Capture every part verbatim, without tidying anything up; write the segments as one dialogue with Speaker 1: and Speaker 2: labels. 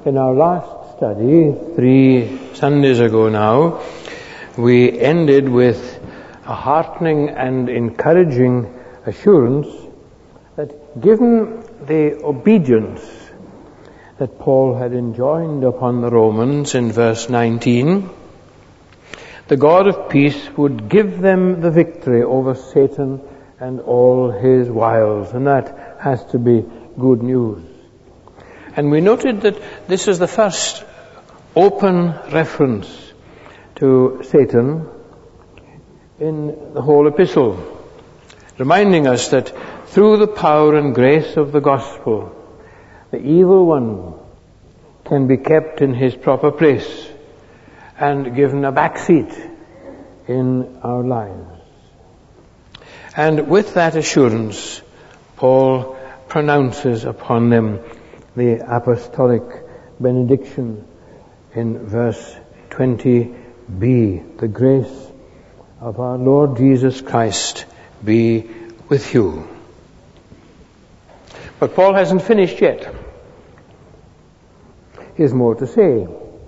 Speaker 1: in our last study, three Sundays ago now, we ended with a heartening and encouraging assurance that given the obedience that Paul had enjoined upon the Romans in verse nineteen, the God of peace would give them the victory over Satan and all his wiles. And that has to be good news. And we noted that this is the first open reference to Satan in the whole epistle, reminding us that through the power and grace of the gospel, the evil one can be kept in his proper place and given a backseat in our lives. And with that assurance, Paul pronounces upon them the apostolic benediction in verse twenty b. The grace of our Lord Jesus Christ be with you. But Paul hasn't finished yet. He has more to say.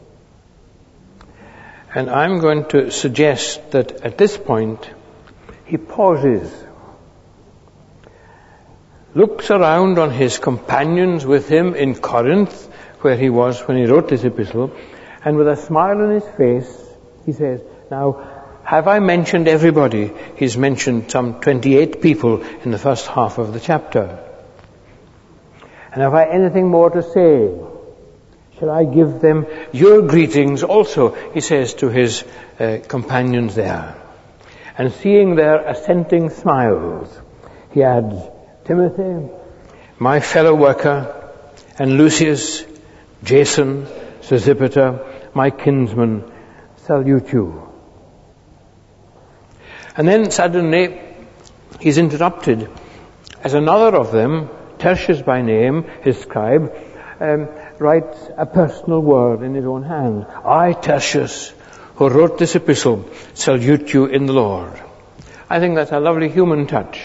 Speaker 1: And I'm going to suggest that at this point, he pauses, looks around on his companions with him in Corinth, where he was when he wrote this epistle, and with a smile on his face, he says, now, have I mentioned everybody? He's mentioned some twenty-eight people in the first half of the chapter. And have I anything more to say? Shall I give them your greetings also, he says to his uh, companions there. And seeing their assenting smiles, he adds, Timothy, my fellow worker, and Lucius, Jason, Sosipater, my kinsman, salute you. And then suddenly he's interrupted as another of them, Tertius by name, his scribe, um, writes a personal word in his own hand. I, Tertius, who wrote this epistle, salute you in the Lord. I think that's a lovely human touch.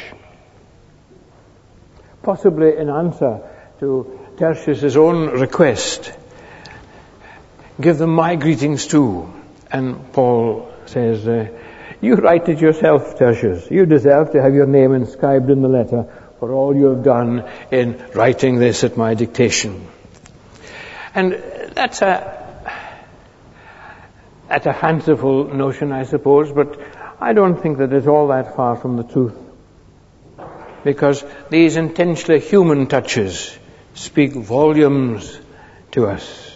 Speaker 1: Possibly in answer to Tertius' own request, give them my greetings too. And Paul says, uh, you write it yourself, Tertius. You deserve to have your name inscribed in the letter for all you have done in writing this at my dictation. And that's a, that's a fanciful notion, I suppose, but I don't think that it's all that far from the truth. Because these intensely human touches speak volumes to us.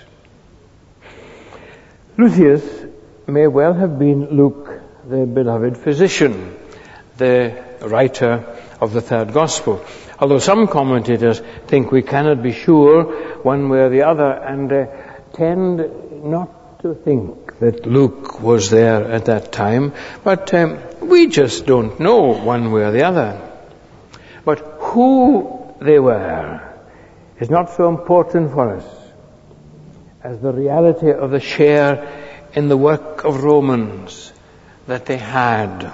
Speaker 1: Lucius may well have been Luke, the beloved physician, the writer of the third gospel. Although some commentators think we cannot be sure one way or the other, and uh, tend not to think that Luke was there at that time, but um, we just don't know one way or the other. But who they were is not so important for us as the reality of the share in the work of Romans that they had.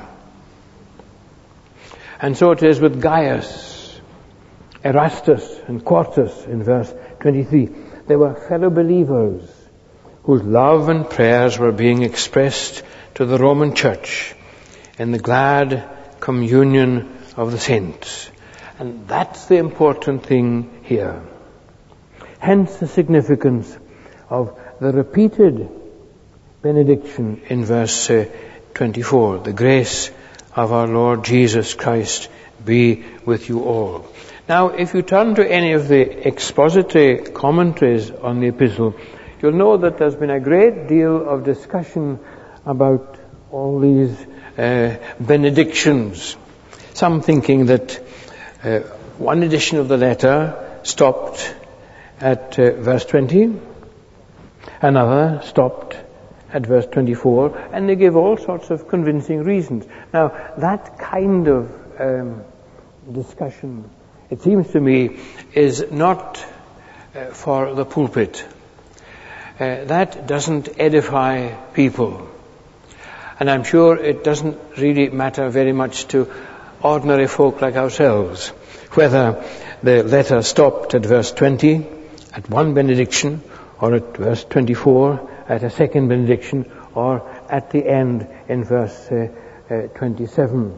Speaker 1: And so it is with Gaius, Erastus, and Quartus in verse twenty-three. They were fellow believers whose love and prayers were being expressed to the Roman Church in the glad communion of the saints. And that's the important thing here. Hence the significance of the repeated benediction in verse uh, twenty-four. The grace of our Lord Jesus Christ be with you all. Now, if you turn to any of the expository commentaries on the epistle, you'll know that there's been a great deal of discussion about all these uh, benedictions. Some thinking that uh, one edition of the letter stopped at uh, verse twenty, another stopped at verse twenty-four, and they give all sorts of convincing reasons. Now, that kind of um, discussion, it seems to me, is not uh, for the pulpit. Uh, that doesn't edify people. And I'm sure it doesn't really matter very much to ordinary folk like ourselves whether the letter stopped at verse twenty, at one benediction, or at verse twenty-four at a second benediction, or at the end in verse uh, uh, twenty-seven.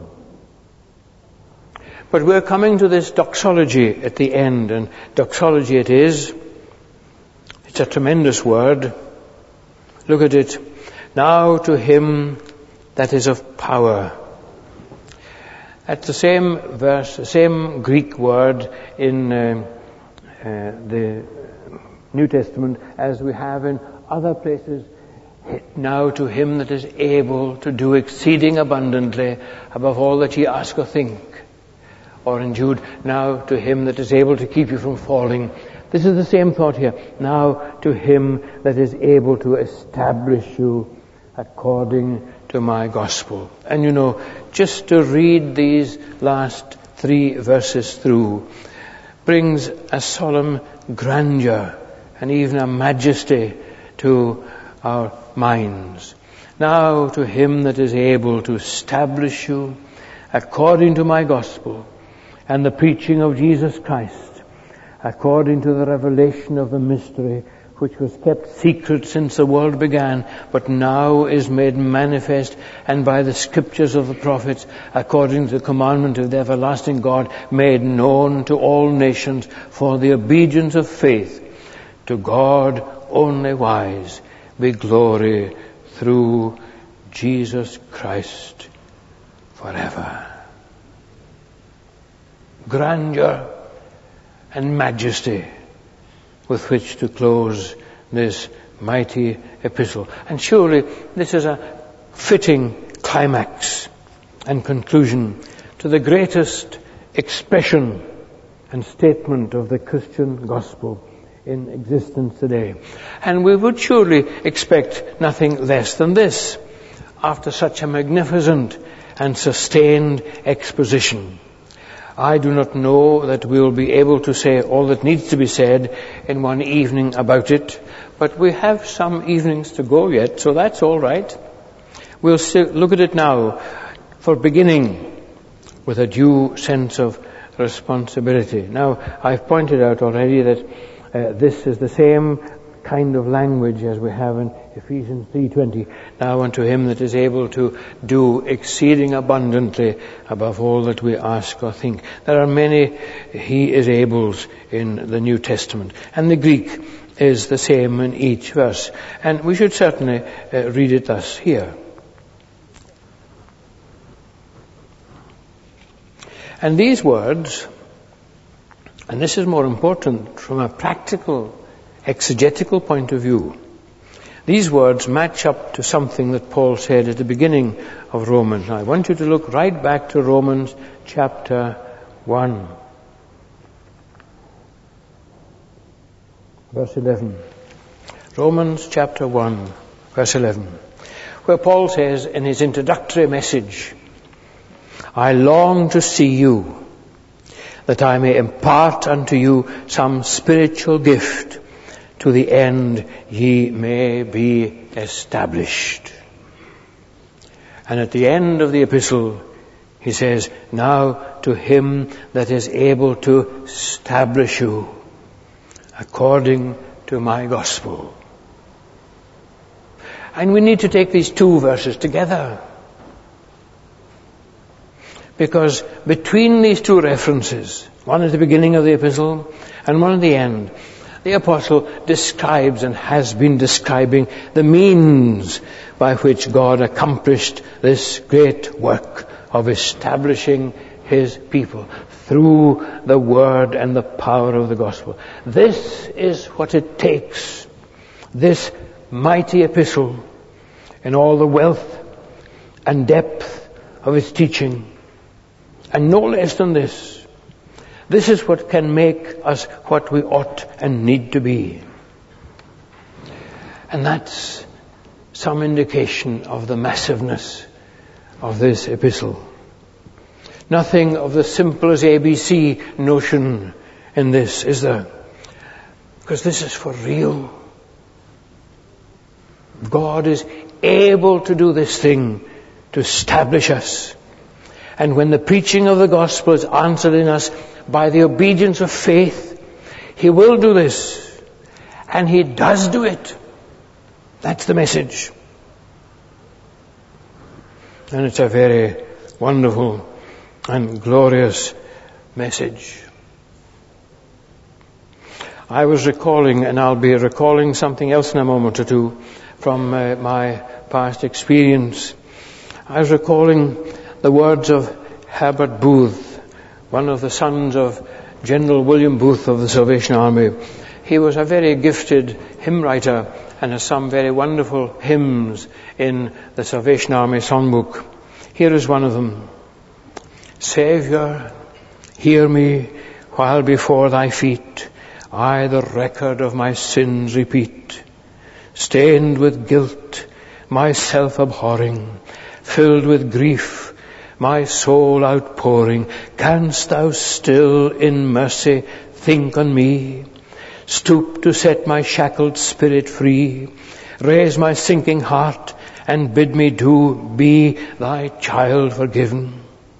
Speaker 1: But we're coming to this doxology at the end, and doxology it is. It's a tremendous word. Look at it. Now to him that is of power. At the same verse, the same Greek word in uh, uh, the New Testament as we have in other places. Now to him that is able to do exceeding abundantly above all that ye ask or think. Or in Jude, now to him that is able to keep you from falling. This is the same thought here. Now to him that is able to establish you according to my gospel. And you know, just to read these last three verses through brings a solemn grandeur and even a majesty to our minds. Now to him that is able to establish you according to my gospel and the preaching of Jesus Christ, according to the revelation of the mystery which was kept secret since the world began, but now is made manifest, and by the scriptures of the prophets, according to the commandment of the everlasting God, made known to all nations for the obedience of faith. To God only wise be glory through Jesus Christ forever. Grandeur and majesty with which to close this mighty epistle. And surely this is a fitting climax and conclusion to the greatest expression and statement of the Christian gospel in existence today. And we would surely expect nothing less than this after such a magnificent and sustained exposition. I do not know that we will be able to say all that needs to be said in one evening about it, but we have some evenings to go yet, so that's all right. We'll still look at it now for beginning with a due sense of responsibility. Now, I've pointed out already that uh, this is the same kind of language as we have in Ephesians three twenty. Now unto him that is able to do exceeding abundantly above all that we ask or think. There are many he is ables in the New Testament, and the Greek is the same in each verse, and we should certainly uh, read it thus here. And these words, and this is more important from a practical exegetical point of view, these words match up to something that Paul said at the beginning of Romans. Now, I want you to look right back to Romans chapter one, verse eleven. Romans chapter one, verse eleven, where Paul says in his introductory message, I long to see you, that I may impart unto you some spiritual gift, to the end ye may be established. And at the end of the epistle, he says, now to him that is able to establish you according to my gospel. And we need to take these two verses together, because between these two references, one at the beginning of the epistle and one at the end, the apostle describes and has been describing the means by which God accomplished this great work of establishing his people through the word and the power of the gospel. This is what it takes, this mighty epistle, in all the wealth and depth of its teaching, and no less than this. This is what can make us what we ought and need to be. And that's some indication of the massiveness of this epistle. Nothing of the simple as A B C notion in this, is there? Because this is for real. God is able to do this thing, to establish us. And when the preaching of the gospel is answered in us by the obedience of faith, he will do this. And He does do it. That's the message. And it's a very wonderful and glorious message. I was recalling, and I'll be recalling something else in a moment or two from uh, my past experience. I was recalling the words of Herbert Booth, one of the sons of General William Booth of the Salvation Army. He was a very gifted hymn writer and has some very wonderful hymns in the Salvation Army songbook. Here is one of them. Saviour, hear me while before thy feet I the record of my sins repeat. Stained with guilt, myself abhorring, filled with grief, my soul outpouring, canst thou still in mercy think on me? Stoop to set my shackled spirit free, raise my sinking heart, and bid me do be thy child forgiven.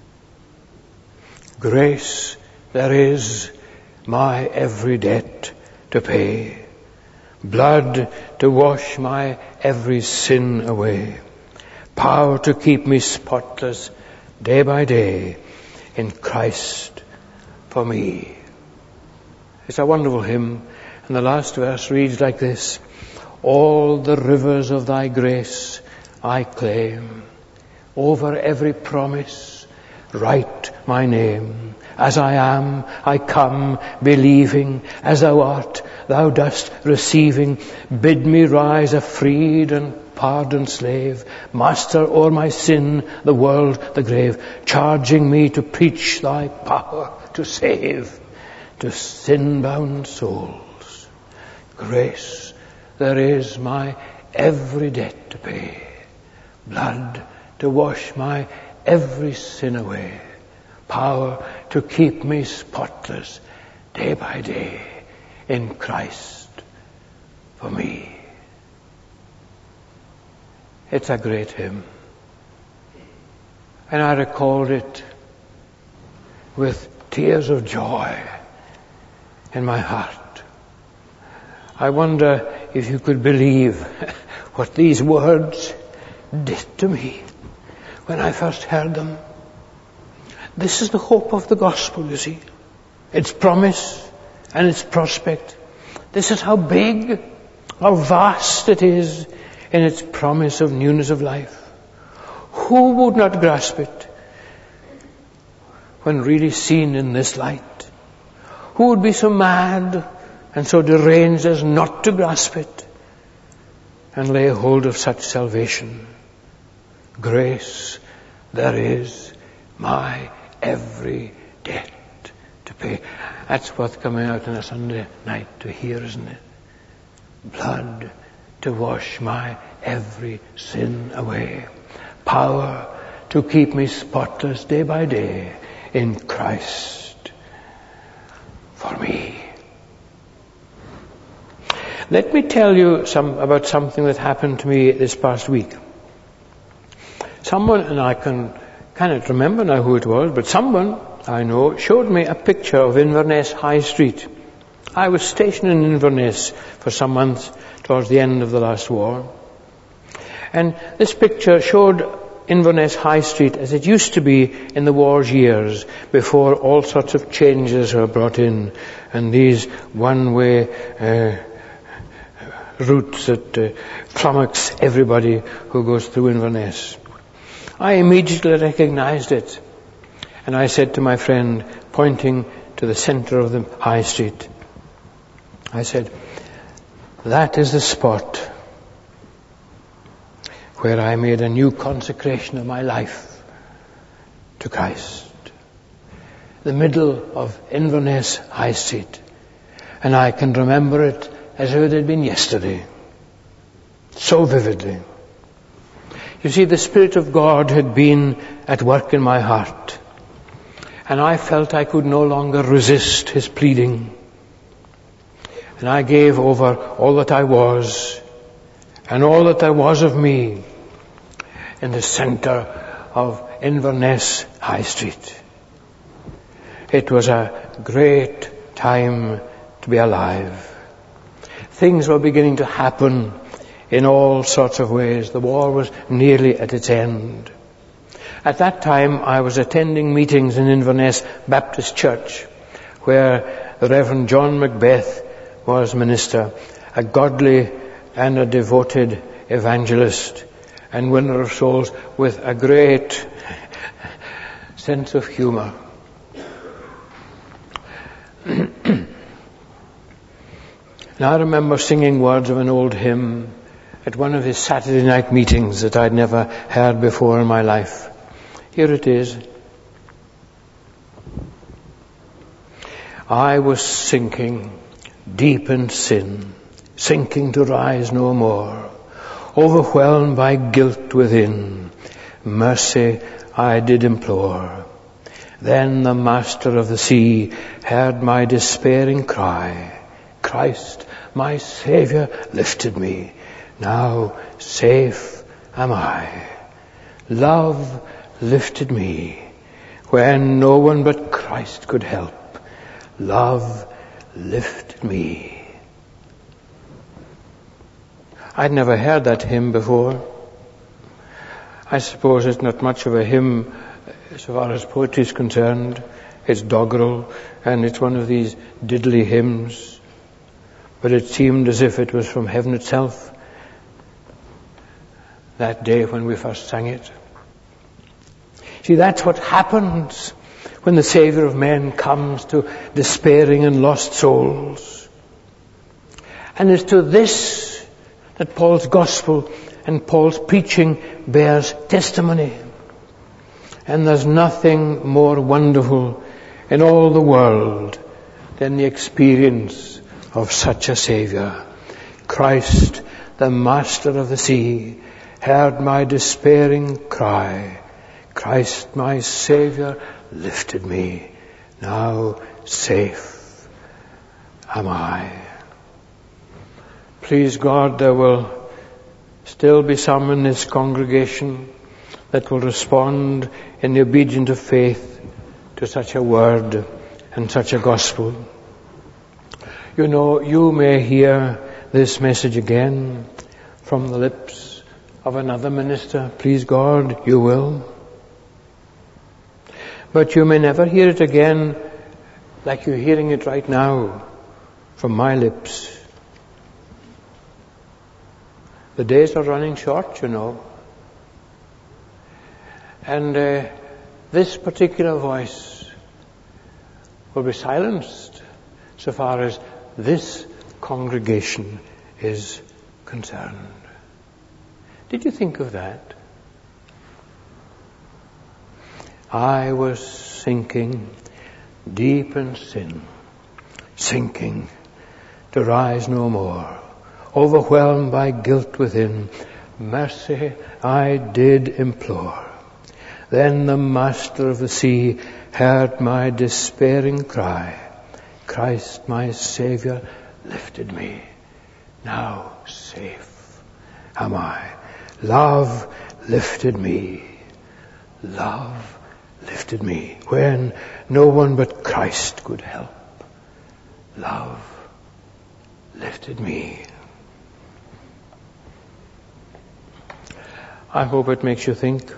Speaker 1: Grace there is my every debt to pay, blood to wash my every sin away, power to keep me spotless day by day in Christ for me. It's a wonderful hymn, and the last verse reads like this. All the rivers of thy grace I claim, over every promise write my name. As I am, I come, believing, as thou art, thou dost receiving. Bid me rise a freed and pardoned slave, master o'er my sin, the world, the grave, charging me to preach thy power to save, to sin-bound souls. Grace, there is my every debt to pay, blood to wash my every sin away, power to keep me spotless day by day in Christ for me. It's a great hymn. And I recalled it with tears of joy in my heart. I wonder if you could believe what these words did to me when I first heard them. This is the hope of the gospel, you see. Its promise and its prospect. This is how big, how vast it is in its promise of newness of life. Who would not grasp it when really seen in this light? Who would be so mad and so deranged as not to grasp it and lay hold of such salvation? Grace, there is my every debt to pay. That's what's coming out on a Sunday night to hear, isn't it? Blood to wash my every sin away. Power to keep me spotless day by day in Christ for me. Let me tell you some about something that happened to me this past week. Someone, and I can cannot remember now who it was, but someone I know showed me a picture of Inverness High Street. I was stationed in Inverness for some months towards the end of the last war. And this picture showed Inverness High Street as it used to be in the war's years, before all sorts of changes were brought in, and these one-way uh, routes that uh, flummox everybody who goes through Inverness. I immediately recognized it, and I said to my friend, pointing to the center of the high street, I said, that is the spot where I made a new consecration of my life to Christ. The middle of Inverness High Street. And I can remember it as if it had been yesterday. So vividly. You see, the Spirit of God had been at work in my heart. And I felt I could no longer resist His pleading. And I gave over all that I was and all that there was of me in the center of Inverness High Street. It was a great time to be alive. Things were beginning to happen in all sorts of ways. The war was nearly at its end. At that time, I was attending meetings in Inverness Baptist Church, where the Reverend John Macbeth was minister, a godly and a devoted evangelist and winner of souls with a great sense of humor. Now I remember singing words of an old hymn at one of his Saturday night meetings that I'd never heard before in my life. Here it is. I was sinking deep in sin, sinking to rise no more, overwhelmed by guilt within, mercy I did implore. Then the Master of the sea heard my despairing cry. Christ, my Saviour, lifted me. Now safe am I. Love lifted me when no one but Christ could help. Love lifted me. I'd never heard that hymn before. I suppose it's not much of a hymn as far as poetry is concerned. It's doggerel, and it's one of these diddly hymns. But it seemed as if it was from heaven itself that day when we first sang it. See, that's what happens when the Saviour of men comes to despairing and lost souls. And it's to this that Paul's gospel and Paul's preaching bears testimony. And there's nothing more wonderful in all the world than the experience of such a Saviour. Christ, the Master of the sea, heard my despairing cry. Christ, my Saviour, lifted me. Now safe am I. Please God, there will still be some in this congregation that will respond in the obedience of faith to such a word and such a gospel. You know, you may hear this message again from the lips of another minister. Please God, you will. But you may never hear it again like you're hearing it right now from my lips. The days are running short, you know. And uh, this particular voice will be silenced so far as this congregation is concerned. Did you think of that? I was sinking deep in sin, sinking to rise no more, overwhelmed by guilt within. Mercy I did implore. Then the Master of the sea heard my despairing cry. Christ, my Saviour, lifted me. Now safe am I. Love lifted me. Love lifted me when no one but Christ could help. Love lifted me. I hope it makes you think.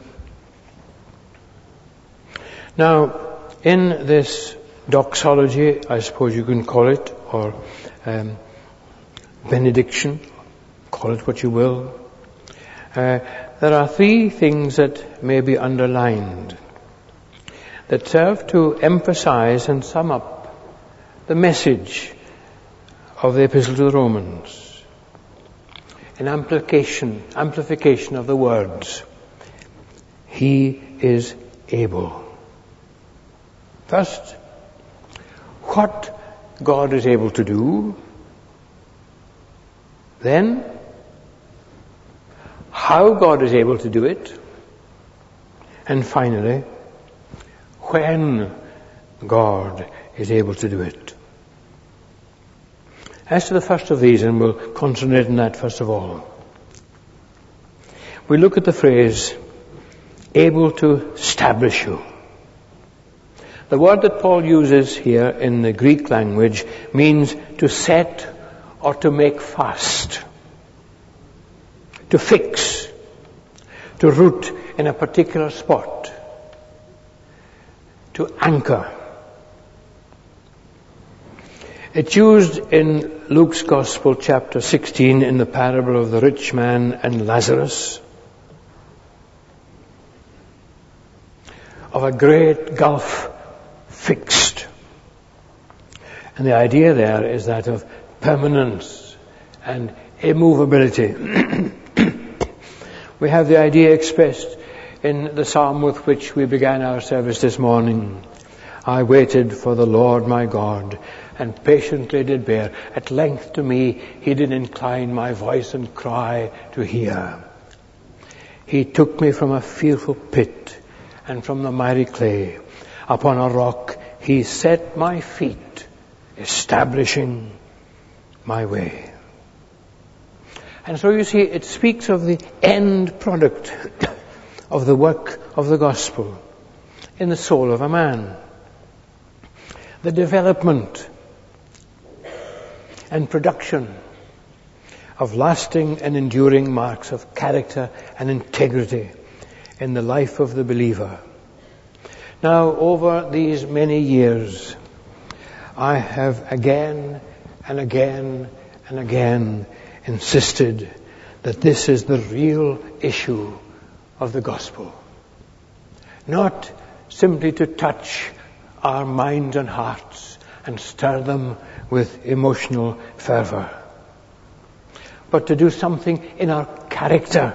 Speaker 1: Now, in this doxology, I suppose you can call it, or um, benediction, call it what you will, uh, there are three things that may be underlined that serve to emphasize and sum up the message of the Epistle to the Romans. An amplification, amplification of the words. He is able. First, what God is able to do. Then, how God is able to do it. And finally, when God is able to do it. As to the first of these, and we'll concentrate on that first of all, we look at the phrase, able to establish you. The word that Paul uses here in the Greek language means to set or to make fast, to fix, to root in a particular spot, to anchor. It's used in Luke's Gospel, chapter sixteen, in the parable of the rich man and Lazarus, of a great gulf fixed. And the idea there is that of permanence and immovability. We have the idea expressed in the psalm with which we began our service this morning. I waited for the Lord my God, and patiently did bear. At length to me he did incline my voice and cry to hear. He took me from a fearful pit, and from the miry clay. Upon a rock he set my feet, establishing my way. And so you see, it speaks of the end product of the work of the gospel in the soul of a man. The development and production of lasting and enduring marks of character and integrity in the life of the believer. Now, over these many years, I have again and again and again insisted that this is the real issue of the gospel. Not simply to touch our minds and hearts and stir them with emotional fervor, but to do something in our character,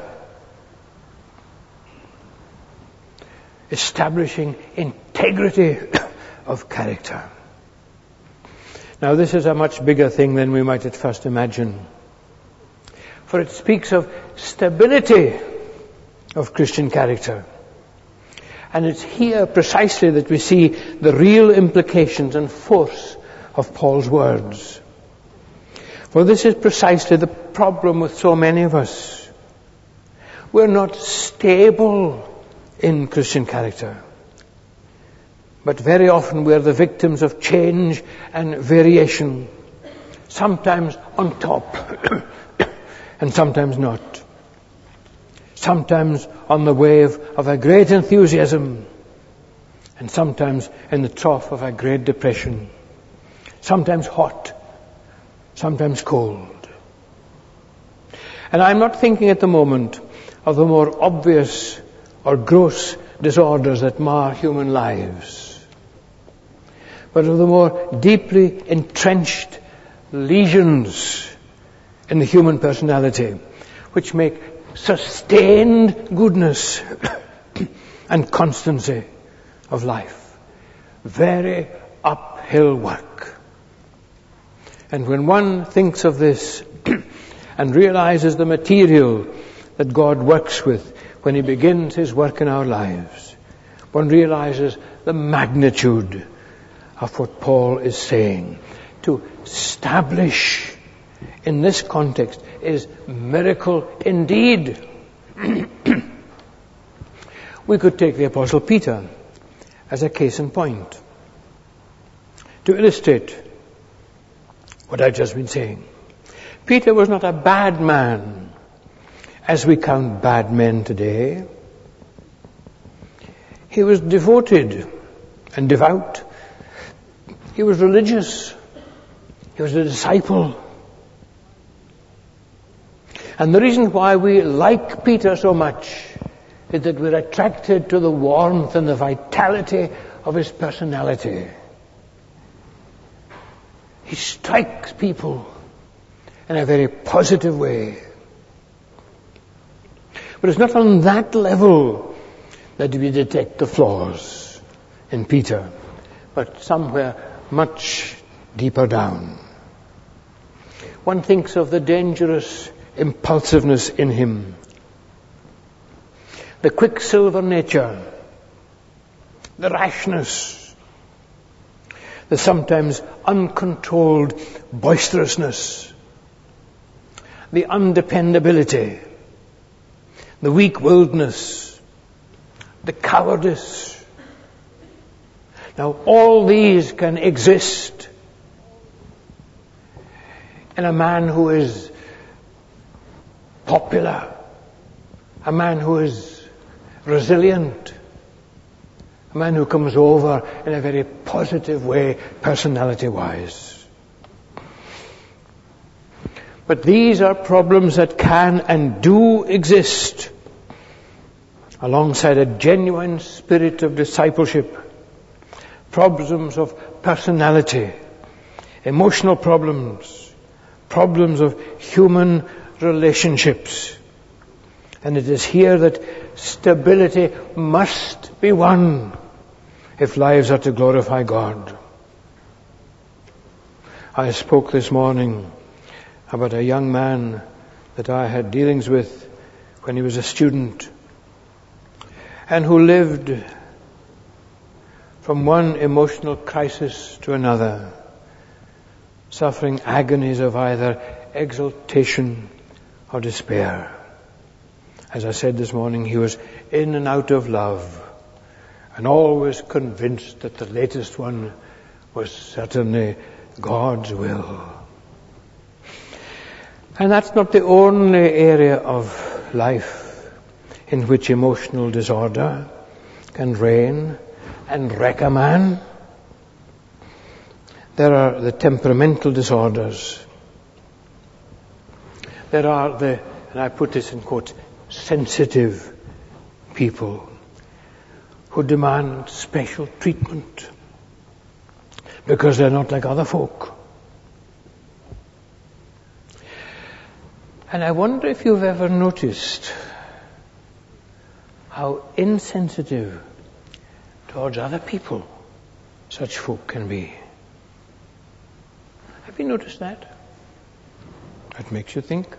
Speaker 1: establishing integrity of character. Now, this is a much bigger thing than we might at first imagine, for it speaks of stability of Christian character. And it's here precisely that we see the real implications and force of Paul's words. For this is precisely the problem with so many of us. We're not stable in Christian character, but very often we're the victims of change and variation, sometimes on top and sometimes not. Sometimes on the wave of a great enthusiasm, and sometimes in the trough of a great depression. Sometimes hot, sometimes cold. And I'm not thinking at the moment of the more obvious or gross disorders that mar human lives, but of the more deeply entrenched lesions in the human personality, which make sustained goodness and constancy of life very uphill work. And when one thinks of this and realizes the material that God works with when He begins His work in our lives, one realizes the magnitude of what Paul is saying. To establish in this context is miracle indeed. We could take the Apostle Peter as a case in point to illustrate what I've just been saying. Peter was not a bad man as we count bad men today. He was devoted and devout. He was religious. He was a disciple. And the reason why we like Peter so much is that we're attracted to the warmth and the vitality of his personality. He strikes people in a very positive way. But it's not on that level that we detect the flaws in Peter, but somewhere much deeper down. One thinks of the dangerous impulsiveness in him, the quicksilver nature, the rashness, the sometimes uncontrolled boisterousness, the undependability, the weak-willedness, the cowardice. Now, all these can exist in a man who is popular, a man who is resilient, a man who comes over in a very positive way, personality-wise. But these are problems that can and do exist alongside a genuine spirit of discipleship. Problems of personality, emotional problems, problems of human relationships. And it is here that stability must be won if lives are to glorify God. I spoke this morning about a young man that I had dealings with when he was a student, and who lived from one emotional crisis to another, suffering agonies of either exaltation or despair. As I said this morning, he was in and out of love, and always convinced that the latest one was certainly God's will. And that's not the only area of life in which emotional disorder can reign and wreck a man. There are the temperamental disorders. There are the, and I put this in quotes, sensitive people who demand special treatment because they're not like other folk. And I wonder if you've ever noticed how insensitive towards other people such folk can be. Have you noticed that? That makes you think.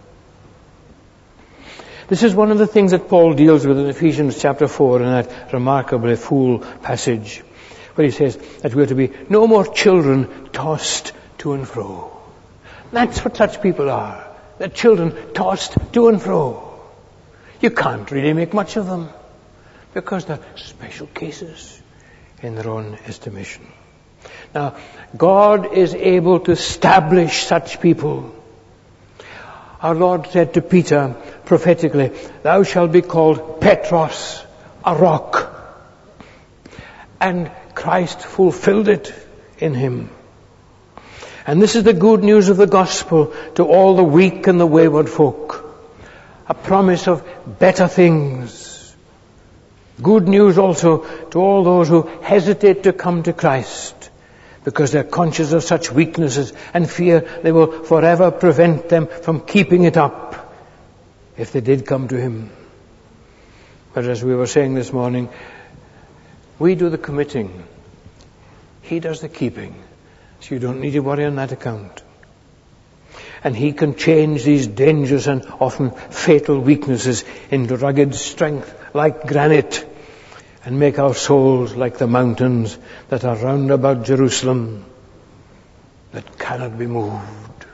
Speaker 1: This is one of the things that Paul deals with in Ephesians chapter four in that remarkably full passage where he says that we're to be no more children tossed to and fro. That's what such people are. They're children tossed to and fro. You can't really make much of them because they're special cases in their own estimation. Now, God is able to establish such people. Our Lord said to Peter prophetically, "Thou shalt be called Petros, a rock." And Christ fulfilled it in him. And this is the good news of the gospel to all the weak and the wayward folk. A promise of better things. Good news also to all those who hesitate to come to Christ because they're conscious of such weaknesses and fear they will forever prevent them from keeping it up if they did come to him. But as we were saying this morning, we do the committing. He does the keeping. So you don't need to worry on that account. And he can change these dangerous and often fatal weaknesses into rugged strength like granite and make our souls like the mountains that are round about Jerusalem that cannot be moved.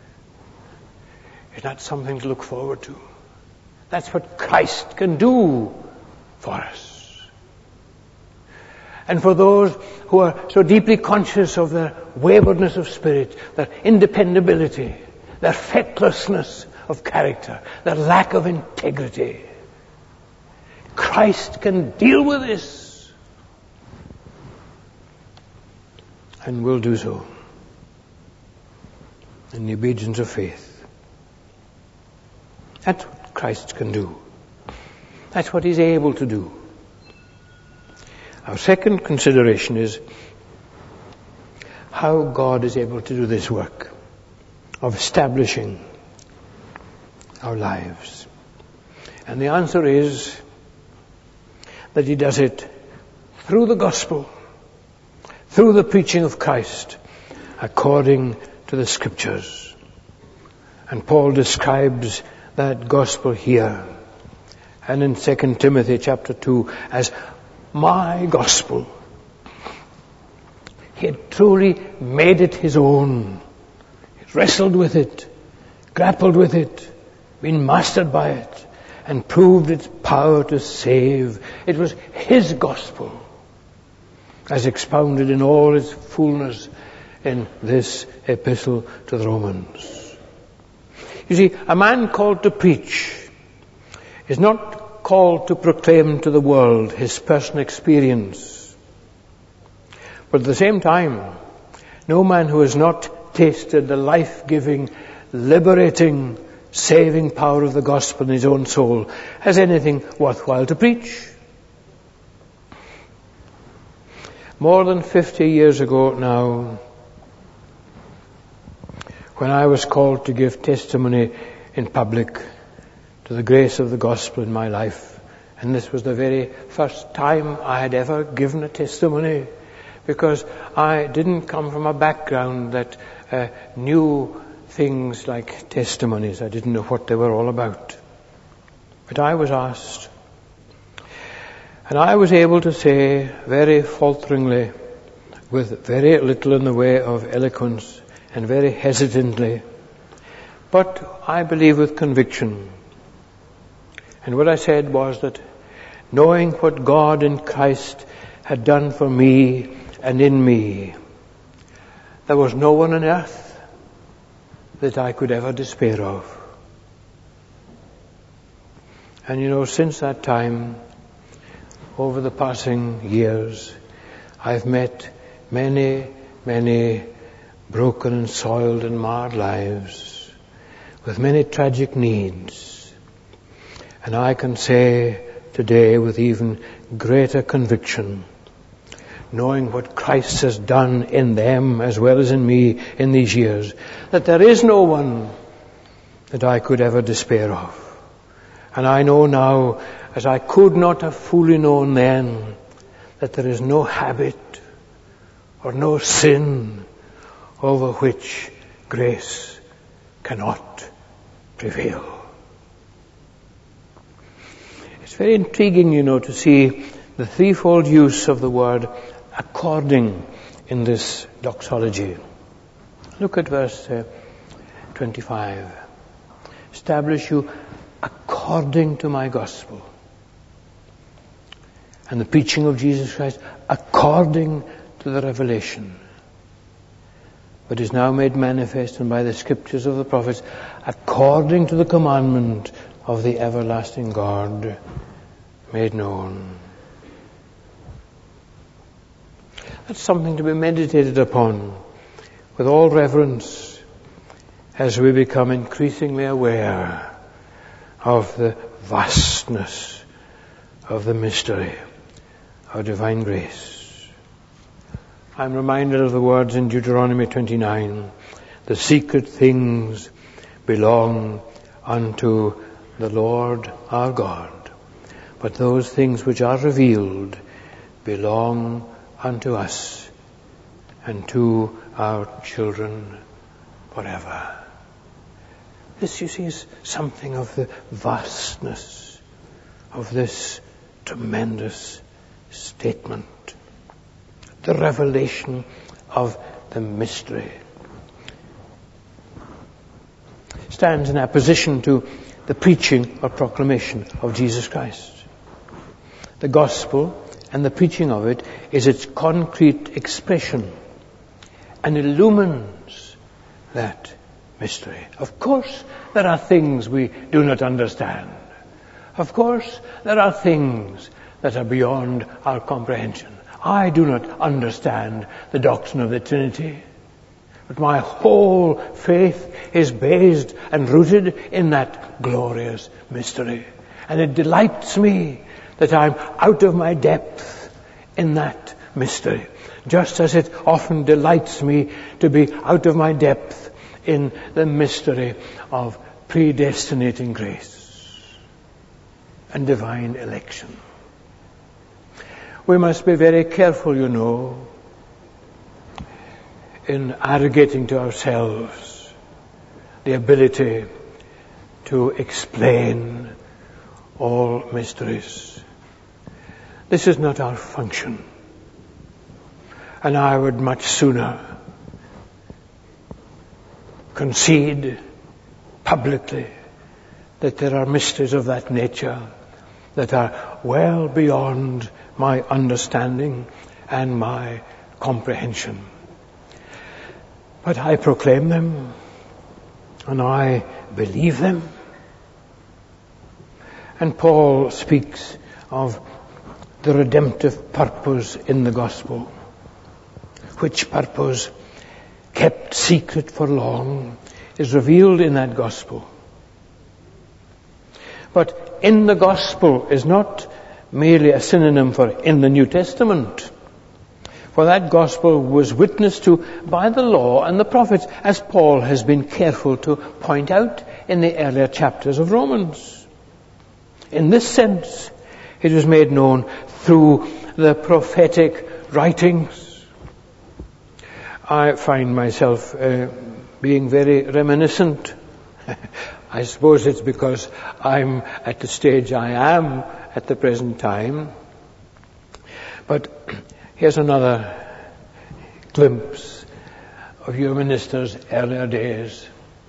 Speaker 1: Is that something to look forward to? That's what Christ can do for us. And for those who are so deeply conscious of their waywardness of spirit, their independability, their fecklessness of character, their lack of integrity, Christ can deal with this and will do so in the obedience of faith. That's what Christ can do. That's what he's able to do. Our second consideration is how God is able to do this work of establishing our lives. And the answer is that he does it through the gospel, through the preaching of Christ, according to the scriptures. And Paul describes that gospel here and in Second Timothy chapter two as my gospel. He had truly made it his own. He wrestled with it, grappled with it, been mastered by it, and proved its power to save. It was his gospel, as expounded in all its fullness in this epistle to the Romans. You see, a man called to preach is not called to proclaim to the world his personal experience. But at the same time, no man who has not tasted the life-giving, liberating, saving power of the gospel in his own soul has anything worthwhile to preach. More than fifty years ago now, when I was called to give testimony in public to the grace of the gospel in my life, and this was the very first time I had ever given a testimony, because I didn't come from a background that uh, knew things like testimonies. I didn't know what they were all about. But I was asked, and I was able to say very falteringly, with very little in the way of eloquence, and very hesitantly, but I believe with conviction. And what I said was that knowing what God in Christ had done for me and in me, there was no one on earth that I could ever despair of. And you know, since that time, over the passing years, I've met many, many broken and soiled and marred lives with many tragic needs. And I can say today with even greater conviction, knowing what Christ has done in them as well as in me in these years, that there is no one that I could ever despair of. And I know now, as I could not have fully known then, that there is no habit or no sin over which grace cannot prevail. It's very intriguing, you know, to see the threefold use of the word according in this doxology. Look at verse uh, twenty-five. Establish you according to my gospel. And the preaching of Jesus Christ according to the revelation, but is now made manifest and by the scriptures of the prophets according to the commandment of the everlasting God made known. That's something to be meditated upon with all reverence as we become increasingly aware of the vastness of the mystery of divine grace. I'm reminded of the words in Deuteronomy twenty-nine, the secret things belong unto the Lord our God, but those things which are revealed belong unto us and to our children forever. This, you see, is something of the vastness of this tremendous statement. The revelation of the mystery stands in opposition to the preaching or proclamation of Jesus Christ. The gospel and the preaching of it is its concrete expression and illumines that mystery. Of course, there are things we do not understand. Of course, there are things that are beyond our comprehension. I do not understand the doctrine of the Trinity, but my whole faith is based and rooted in that glorious mystery. And it delights me that I'm out of my depth in that mystery, just as it often delights me to be out of my depth in the mystery of predestinating grace and divine election. We must be very careful, you know, in arrogating to ourselves the ability to explain all mysteries. This is not our function. And I would much sooner concede publicly that there are mysteries of that nature that are well beyond my understanding and my comprehension. But I proclaim them. and I believe them. And Paul speaks of the redemptive purpose in the gospel, which purpose, kept secret for long, is revealed in that gospel. But in the gospel is not merely a synonym for in the New Testament. For that gospel was witnessed to by the law and the prophets, as Paul has been careful to point out in the earlier chapters of Romans. In this sense, it was made known through the prophetic writings. I find myself uh, being very reminiscent. I suppose it's because I'm at the stage I am at the present time. But here's another glimpse of your minister's earlier days.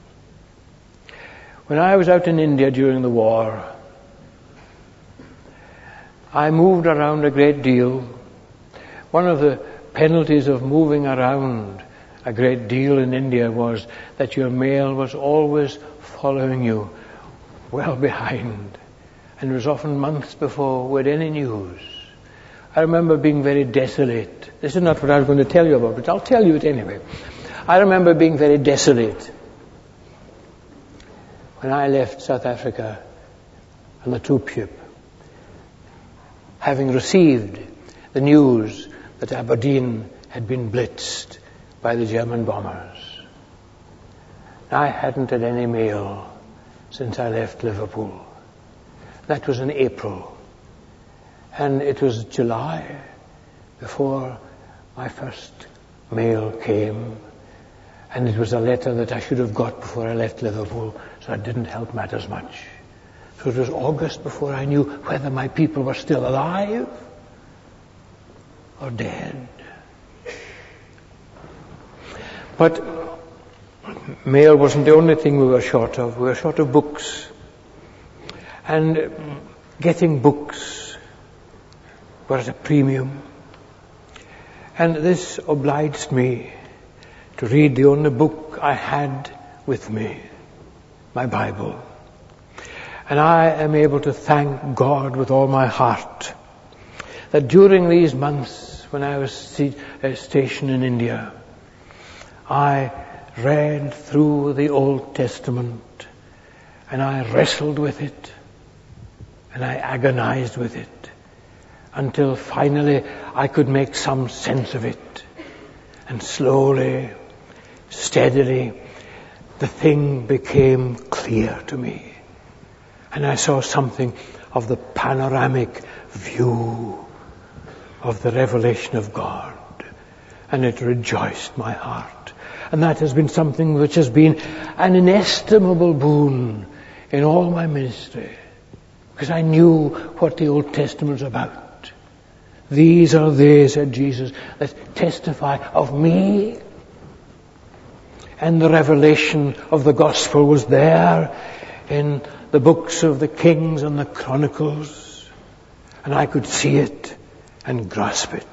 Speaker 1: When I was out in India during the war, I moved around a great deal. One of the penalties of moving around a great deal in India was that your mail was always following you well behind, and it was often months before we had any news. I remember being very desolate. This is not what I was going to tell you about, but I'll tell you it anyway. I remember being very desolate when I left South Africa on the troop ship, having received the news that Aberdeen had been blitzed by the German bombers. I hadn't had any mail since I left Liverpool. That was in April. And it was July before my first mail came. And it was a letter that I should have got before I left Liverpool, so it didn't help matters much. So it was August before I knew whether my people were still alive or dead. But mail wasn't the only thing we were short of. We were short of books. And getting books was at a premium. And this obliged me to read the only book I had with me, my Bible. And I am able to thank God with all my heart that during these months when I was stationed in India, I read through the Old Testament and I wrestled with it and I agonized with it until finally I could make some sense of it. And slowly, steadily, the thing became clear to me. And I saw something of the panoramic view of the revelation of God. And it rejoiced my heart. And that has been something which has been an inestimable boon in all my ministry. Because I knew what the Old Testament was about. These are they, said Jesus, that testify of me. And the revelation of the gospel was there in the books of the Kings and the Chronicles, and I could see it and grasp it.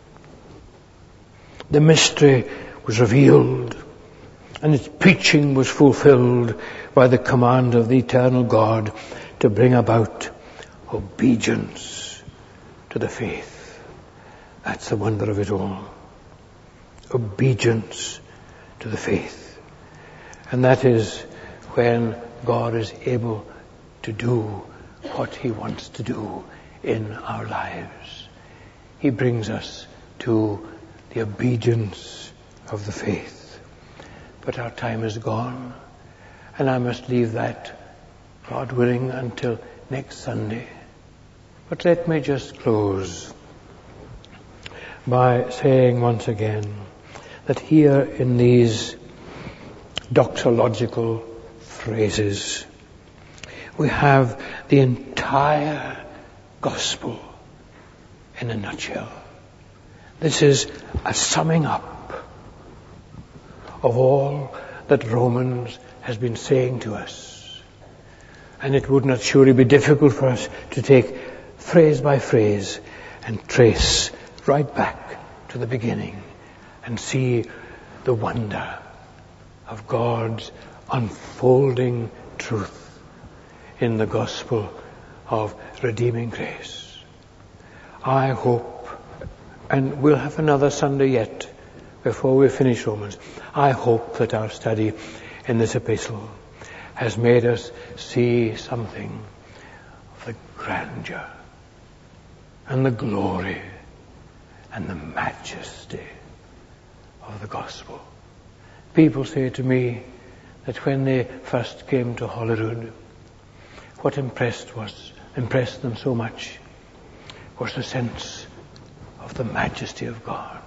Speaker 1: The mystery was revealed, and its preaching was fulfilled by the command of the eternal God to bring about obedience to the faith. That's the wonder of it all. Obedience to the faith. And that is when God is able to do what He wants to do in our lives. He brings us to the obedience of the faith. But our time is gone, and I must leave that, God willing, until next Sunday. But let me just close by saying once again that here in these doxological phrases, we have the entire gospel in a nutshell. This is a summing up of all that Romans has been saying to us. And it would not surely be difficult for us to take phrase by phrase and trace right back to the beginning and see the wonder of God's unfolding truth in the gospel of redeeming grace. I hope, and we'll have another Sunday yet before we finish Romans, I hope that our study in this epistle has made us see something of the grandeur and the glory and the majesty of the gospel. People say to me that when they first came to Holyrood, what impressed was impressed them so much was the sense of the majesty of God.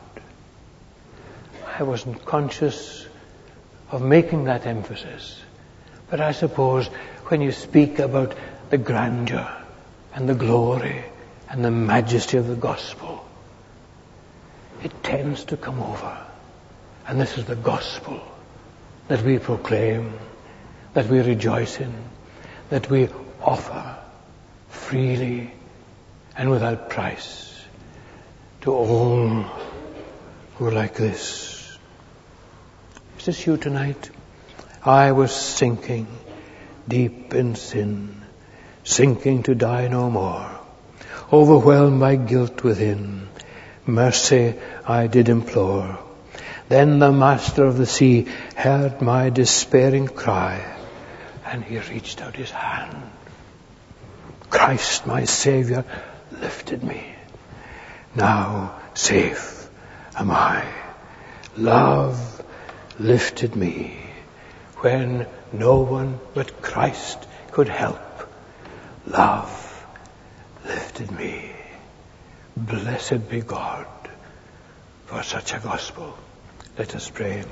Speaker 1: I wasn't conscious of making that emphasis, but I suppose when you speak about the grandeur and the glory and the majesty of the gospel, it tends to come over. And this is the gospel that we proclaim, that we rejoice in, that we offer freely and without price to all who are like this. Is this you tonight? I was sinking deep in sin, sinking to die no more, overwhelmed by guilt within. Mercy I did implore. Then the master of the sea heard my despairing cry, and he reached out his hand. Christ, my Savior, lifted me. Now safe am I. Love lifted me when no one but Christ could help. Love lifted me. Blessed be God for such a gospel. Let us pray.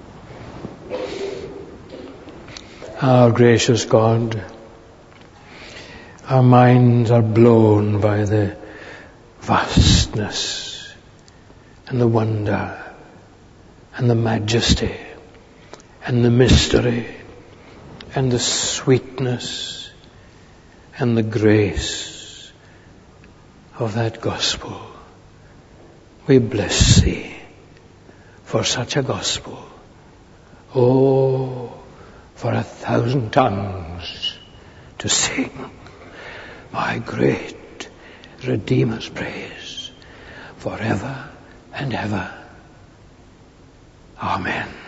Speaker 1: Our gracious God, our minds are blown by the vastness and the wonder and the majesty and the mystery and the sweetness and the grace of that gospel. We bless Thee for such a gospel. Oh, for a thousand tongues to sing my great Redeemer's praise forever and ever. Amen.